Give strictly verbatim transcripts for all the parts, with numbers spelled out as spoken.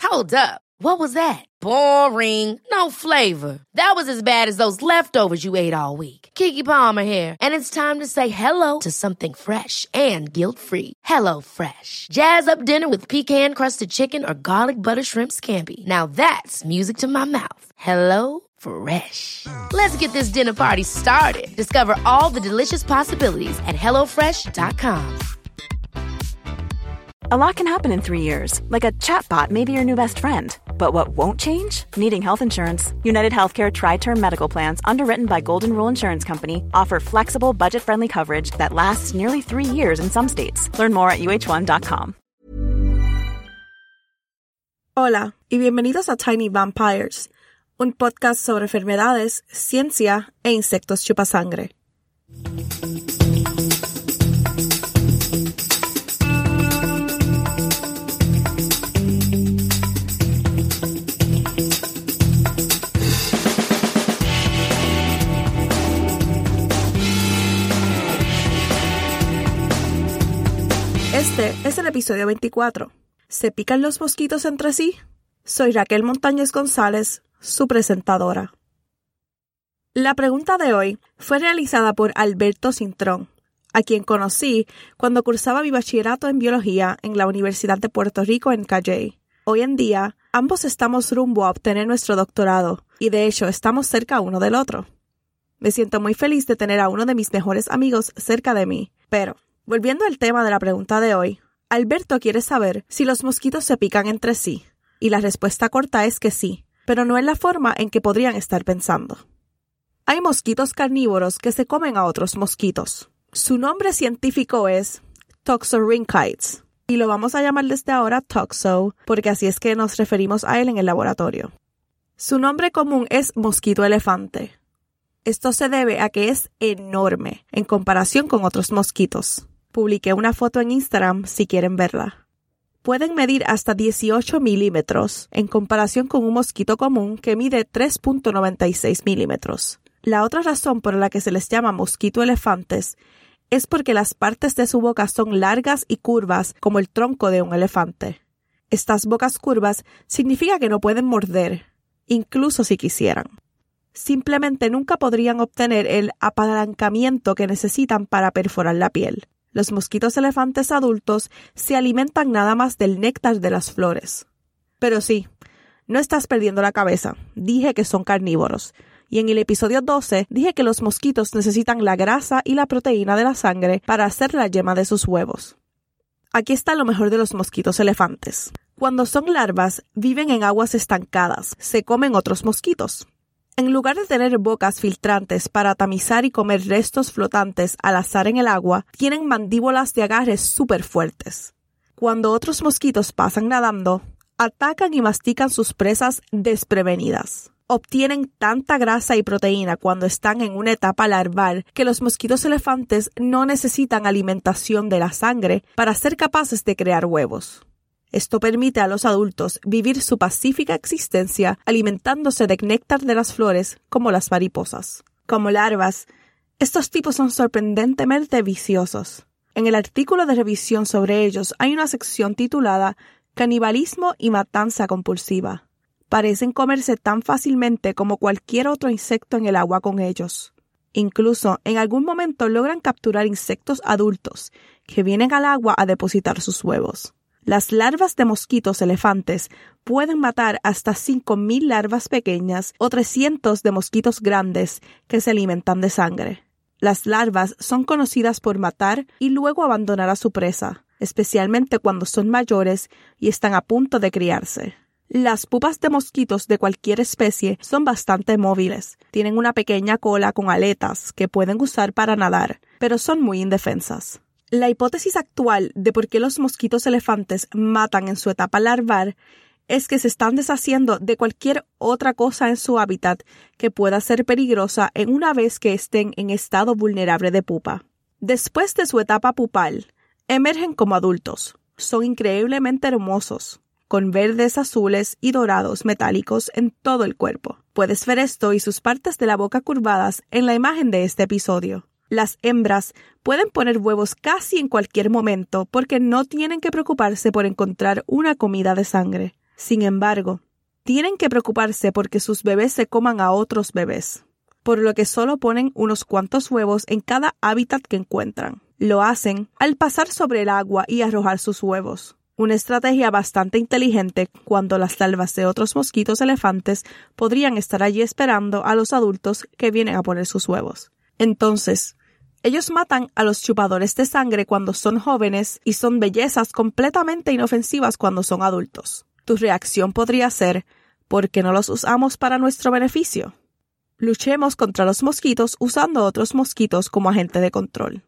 Hold up. What was that? Boring. No flavor. That was as bad as those leftovers you ate all week. Keke Palmer here, and it's time to say hello to something fresh and guilt-free. Hello Fresh. Jazz up dinner with pecan-crusted chicken or garlic butter shrimp scampi. Now that's music to my mouth. Hello Fresh. Let's get this dinner party started. Discover all the delicious possibilities at hello fresh dot com. A lot can happen in three years, like a chatbot may be your new best friend. But what won't change? Needing health insurance. United Healthcare Tri-Term Medical Plans, underwritten by Golden Rule Insurance Company, offer flexible, budget-friendly coverage that lasts nearly three years in some states. Learn more at U H one dot com. Hola, y bienvenidos a Tiny Vampires, un podcast sobre enfermedades, ciencia e insectos chupasangre. Este es el episodio veinticuatro. ¿Se pican los mosquitos entre sí? Soy Raquel Montañez González, su presentadora. La pregunta de hoy fue realizada por Alberto Cintrón, a quien conocí cuando cursaba mi bachillerato en biología en la Universidad de Puerto Rico en Calley. Hoy en día, ambos estamos rumbo a obtener nuestro doctorado y de hecho estamos cerca uno del otro. Me siento muy feliz de tener a uno de mis mejores amigos cerca de mí, pero volviendo al tema de la pregunta de hoy, Alberto quiere saber si los mosquitos se pican entre sí, y la respuesta corta es que sí, pero no en la forma en que podrían estar pensando. Hay mosquitos carnívoros que se comen a otros mosquitos. Su nombre científico es Toxorynchids, y lo vamos a llamar desde ahora Toxo, porque así es que nos referimos a él en el laboratorio. Su nombre común es mosquito elefante. Esto se debe a que es enorme en comparación con otros mosquitos. Publiqué una foto en Instagram si quieren verla. Pueden medir hasta dieciocho milímetros en comparación con un mosquito común que mide tres punto noventa y seis milímetros. La otra razón por la que se les llama mosquito elefantes es porque las partes de su boca son largas y curvas como el tronco de un elefante. Estas bocas curvas significa que no pueden morder, incluso si quisieran. Simplemente nunca podrían obtener el apalancamiento que necesitan para perforar la piel. Los mosquitos elefantes adultos se alimentan nada más del néctar de las flores. Pero sí, no estás perdiendo la cabeza. Dije que son carnívoros. Y en el episodio doce dije que los mosquitos necesitan la grasa y la proteína de la sangre para hacer la yema de sus huevos. Aquí está lo mejor de los mosquitos elefantes. Cuando son larvas, viven en aguas estancadas. Se comen otros mosquitos. En lugar de tener bocas filtrantes para tamizar y comer restos flotantes al azar en el agua, tienen mandíbulas de agarre súper fuertes. Cuando otros mosquitos pasan nadando, atacan y mastican sus presas desprevenidas. Obtienen tanta grasa y proteína cuando están en una etapa larval que los mosquitos elefantes no necesitan alimentación de la sangre para ser capaces de crear huevos. Esto permite a los adultos vivir su pacífica existencia alimentándose de néctar de las flores como las mariposas. Como larvas, estos tipos son sorprendentemente viciosos. En el artículo de revisión sobre ellos hay una sección titulada Canibalismo y matanza compulsiva. Parecen comerse tan fácilmente como cualquier otro insecto en el agua con ellos. Incluso en algún momento logran capturar insectos adultos que vienen al agua a depositar sus huevos. Las larvas de mosquitos elefantes pueden matar hasta cinco mil larvas pequeñas o trescientos de mosquitos grandes que se alimentan de sangre. Las larvas son conocidas por matar y luego abandonar a su presa, especialmente cuando son mayores y están a punto de criarse. Las pupas de mosquitos de cualquier especie son bastante móviles. Tienen una pequeña cola con aletas que pueden usar para nadar, pero son muy indefensas. La hipótesis actual de por qué los mosquitos elefantes matan en su etapa larval es que se están deshaciendo de cualquier otra cosa en su hábitat que pueda ser peligrosa en una vez que estén en estado vulnerable de pupa. Después de su etapa pupal, emergen como adultos. Son increíblemente hermosos, con verdes, azules y dorados metálicos en todo el cuerpo. Puedes ver esto y sus partes de la boca curvadas en la imagen de este episodio. Las hembras pueden poner huevos casi en cualquier momento porque no tienen que preocuparse por encontrar una comida de sangre. Sin embargo, tienen que preocuparse porque sus bebés se coman a otros bebés, por lo que solo ponen unos cuantos huevos en cada hábitat que encuentran. Lo hacen al pasar sobre el agua y arrojar sus huevos. Una estrategia bastante inteligente cuando las larvas de otros mosquitos elefantes podrían estar allí esperando a los adultos que vienen a poner sus huevos. Entonces, ellos matan a los chupadores de sangre cuando son jóvenes y son bellezas completamente inofensivas cuando son adultos. Tu reacción podría ser, ¿por qué no los usamos para nuestro beneficio? Luchemos contra los mosquitos usando otros mosquitos como agente de control.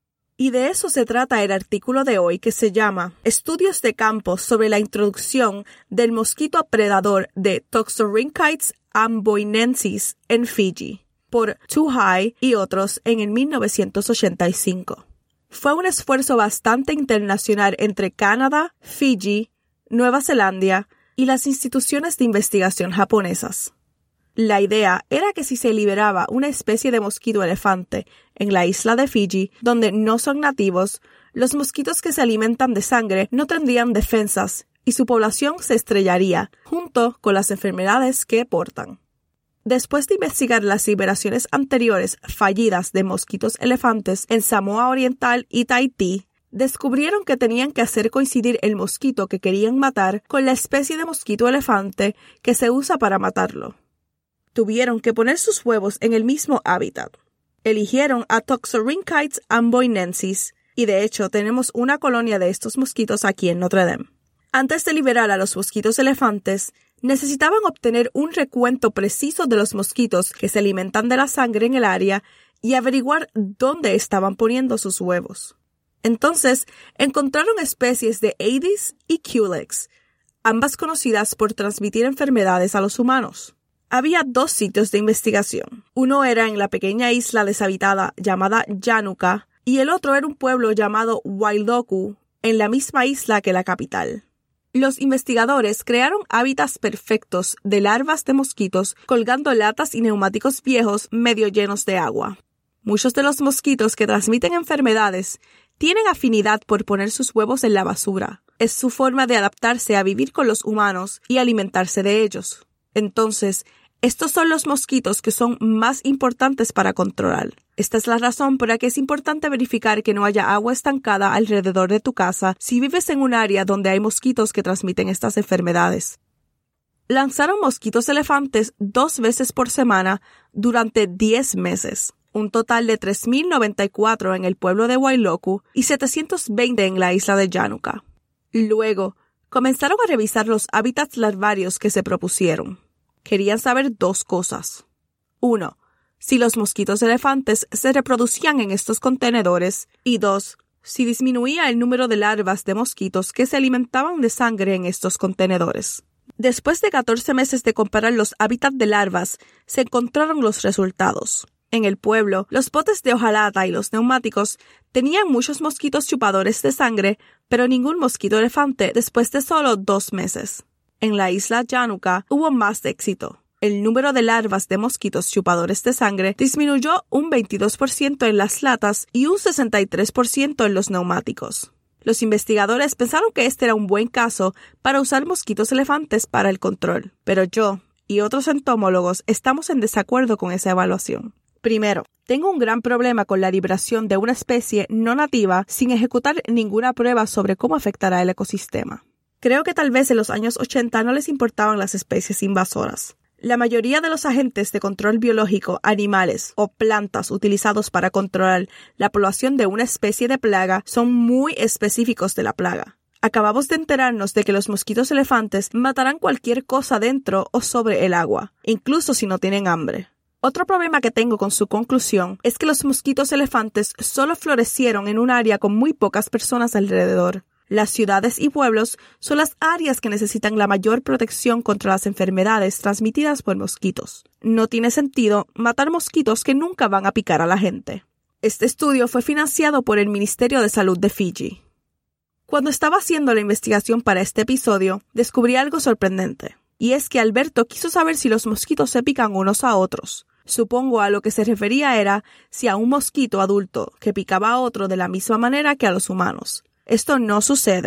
Y de eso se trata el artículo de hoy, que se llama Estudios de campo sobre la introducción del mosquito predador de Toxorynchids amboinensis en Fiji, por Tuhai y otros en el mil novecientos ochenta y cinco. Fue un esfuerzo bastante internacional entre Canadá, Fiji, Nueva Zelanda y las instituciones de investigación japonesas. La idea era que si se liberaba una especie de mosquito elefante en la isla de Fiji, donde no son nativos, los mosquitos que se alimentan de sangre no tendrían defensas y su población se estrellaría, junto con las enfermedades que portan. Después de investigar las liberaciones anteriores fallidas de mosquitos elefantes en Samoa Oriental y Tahití, descubrieron que tenían que hacer coincidir el mosquito que querían matar con la especie de mosquito elefante que se usa para matarlo. Tuvieron que poner sus huevos en el mismo hábitat. Eligieron a Toxorynchids amboinensis y de hecho tenemos una colonia de estos mosquitos aquí en Notre Dame. Antes de liberar a los mosquitos elefantes, necesitaban obtener un recuento preciso de los mosquitos que se alimentan de la sangre en el área y averiguar dónde estaban poniendo sus huevos. Entonces, encontraron especies de Aedes y Culex, ambas conocidas por transmitir enfermedades a los humanos. Había dos sitios de investigación. Uno era en la pequeña isla deshabitada llamada Yanuka y el otro era un pueblo llamado Wailoku, en la misma isla que la capital. Los investigadores crearon hábitats perfectos de larvas de mosquitos colgando latas y neumáticos viejos medio llenos de agua. Muchos de los mosquitos que transmiten enfermedades tienen afinidad por poner sus huevos en la basura. Es su forma de adaptarse a vivir con los humanos y alimentarse de ellos. Entonces, estos son los mosquitos que son más importantes para controlar. Esta es la razón por la que es importante verificar que no haya agua estancada alrededor de tu casa si vives en un área donde hay mosquitos que transmiten estas enfermedades. Lanzaron mosquitos elefantes dos veces por semana durante diez meses, un total de tres mil noventa y cuatro en el pueblo de Wailoku y setecientos veinte en la isla de Yanuka. Luego, comenzaron a revisar los hábitats larvarios que se propusieron. Querían saber dos cosas. Uno, si los mosquitos elefantes se reproducían en estos contenedores. Y dos, si disminuía el número de larvas de mosquitos que se alimentaban de sangre en estos contenedores. Después de catorce meses de comparar los hábitats de larvas, se encontraron los resultados. En el pueblo, los botes de hojalata y los neumáticos tenían muchos mosquitos chupadores de sangre, pero ningún mosquito elefante después de solo dos meses. En la isla Yanuka hubo más éxito. El número de larvas de mosquitos chupadores de sangre disminuyó un veintidós por ciento en las latas y un sesenta y tres por ciento en los neumáticos. Los investigadores pensaron que este era un buen caso para usar mosquitos elefantes para el control, pero yo y otros entomólogos estamos en desacuerdo con esa evaluación. Primero, tengo un gran problema con la liberación de una especie no nativa sin ejecutar ninguna prueba sobre cómo afectará el ecosistema. Creo que tal vez en los años ochenta no les importaban las especies invasoras. La mayoría de los agentes de control biológico, animales o plantas utilizados para controlar la población de una especie de plaga son muy específicos de la plaga. Acabamos de enterarnos de que los mosquitos elefantes matarán cualquier cosa dentro o sobre el agua, incluso si no tienen hambre. Otro problema que tengo con su conclusión es que los mosquitos elefantes solo florecieron en un área con muy pocas personas alrededor. Las ciudades y pueblos son las áreas que necesitan la mayor protección contra las enfermedades transmitidas por mosquitos. No tiene sentido matar mosquitos que nunca van a picar a la gente. Este estudio fue financiado por el Ministerio de Salud de Fiji. Cuando estaba haciendo la investigación para este episodio, descubrí algo sorprendente. Y es que Alberto quiso saber si los mosquitos se pican unos a otros. Supongo a lo que se refería era si a un mosquito adulto que picaba a otro de la misma manera que a los humanos. Esto no sucede,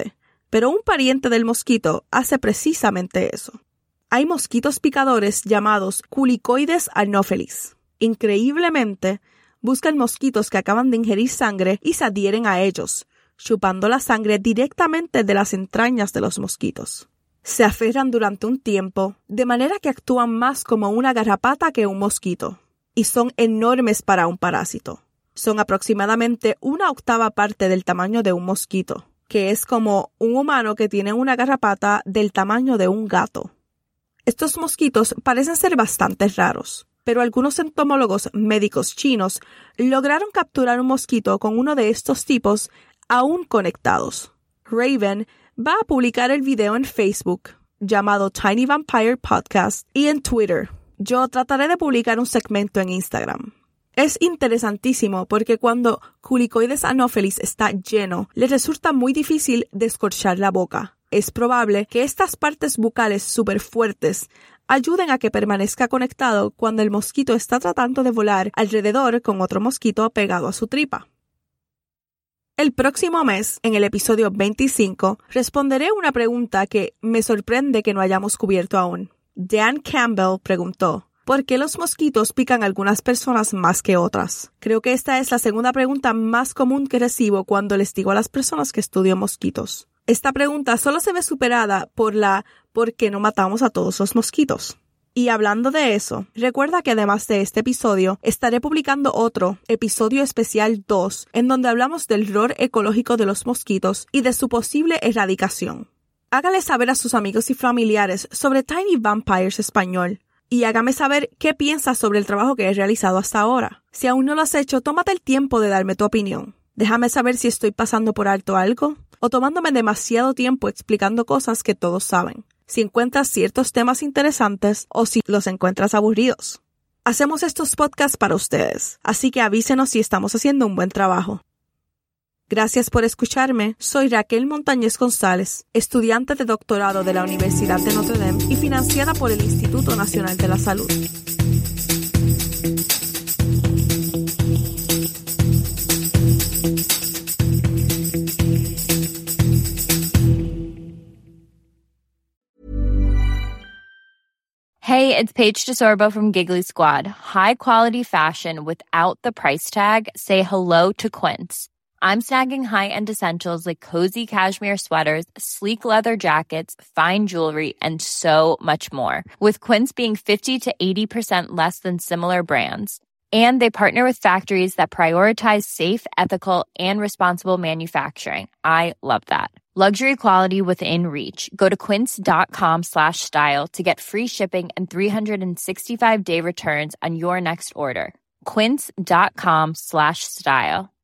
pero un pariente del mosquito hace precisamente eso. Hay mosquitos picadores llamados Culicoides anopheles. Increíblemente, buscan mosquitos que acaban de ingerir sangre y se adhieren a ellos, chupando la sangre directamente de las entrañas de los mosquitos. Se aferran durante un tiempo, de manera que actúan más como una garrapata que un mosquito, y son enormes para un parásito. Son aproximadamente una octava parte del tamaño de un mosquito, que es como un humano que tiene una garrapata del tamaño de un gato. Estos mosquitos parecen ser bastante raros, pero algunos entomólogos médicos chinos lograron capturar un mosquito con uno de estos tipos aún conectados. Raven va a publicar el video en Facebook, llamado Tiny Vampire Podcast, y en Twitter. Yo trataré de publicar un segmento en Instagram. Es interesantísimo porque cuando Culicoides anopheles está lleno, le resulta muy difícil descorchar la boca. Es probable que estas partes bucales súper fuertes ayuden a que permanezca conectado cuando el mosquito está tratando de volar alrededor con otro mosquito pegado a su tripa. El próximo mes, en el episodio veinticinco, responderé una pregunta que me sorprende que no hayamos cubierto aún. Dan Campbell preguntó: ¿por qué los mosquitos pican a algunas personas más que otras? Creo que esta es la segunda pregunta más común que recibo cuando les digo a las personas que estudio mosquitos. Esta pregunta solo se ve superada por la ¿por qué no matamos a todos los mosquitos? Y hablando de eso, recuerda que además de este episodio, estaré publicando otro, episodio especial dos, en donde hablamos del rol ecológico de los mosquitos y de su posible erradicación. Hágale saber a sus amigos y familiares sobre Tiny Vampires Español. Y hágame saber qué piensas sobre el trabajo que he realizado hasta ahora. Si aún no lo has hecho, tómate el tiempo de darme tu opinión. Déjame saber si estoy pasando por alto algo o tomándome demasiado tiempo explicando cosas que todos saben. Si encuentras ciertos temas interesantes o si los encuentras aburridos. Hacemos estos podcasts para ustedes, así que avísenos si estamos haciendo un buen trabajo. Gracias por escucharme. Soy Raquel Montañez González, estudiante de doctorado de la Universidad de Notre Dame y financiada por el Instituto Nacional de la Salud. Hey, it's Paige DeSorbo from Giggly Squad. High quality fashion without the price tag. Say hello to Quince. I'm snagging high-end essentials like cozy cashmere sweaters, sleek leather jackets, fine jewelry, and so much more. With Quince being fifty to eighty percent less than similar brands. And they partner with factories that prioritize safe, ethical, and responsible manufacturing. I love that. Luxury quality within reach. Go to quince.com slash style to get free shipping and three sixty-five day returns on your next order. Quince.com slash style.